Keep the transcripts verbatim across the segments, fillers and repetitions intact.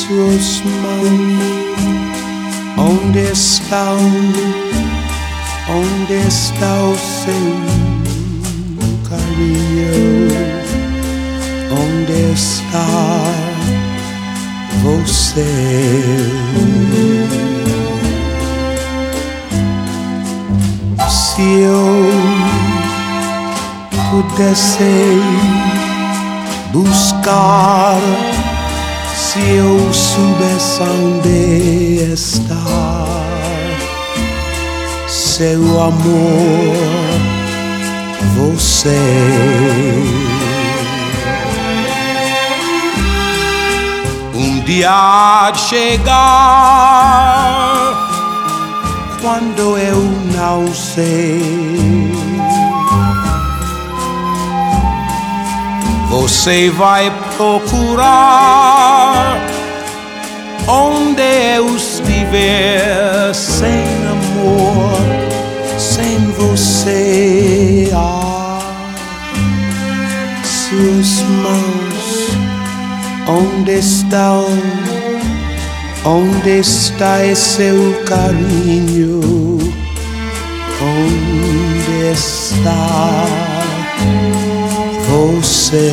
Suas mãos, onde estão? Onde está o seu carinho? Onde está você? Se eu pudesse buscar, se eu soubesse onde está seu amor, você. Um dia há de chegar quando eu não sei. Você vai procurar onde eu estiver sem amor, sem você. Ah, suas mãos, onde estão? Onde está esse seu carinho? Onde está você?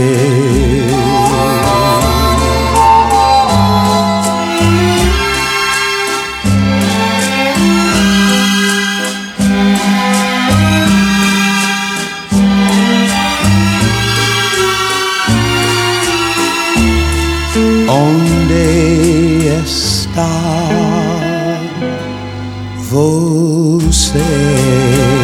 Onde está você?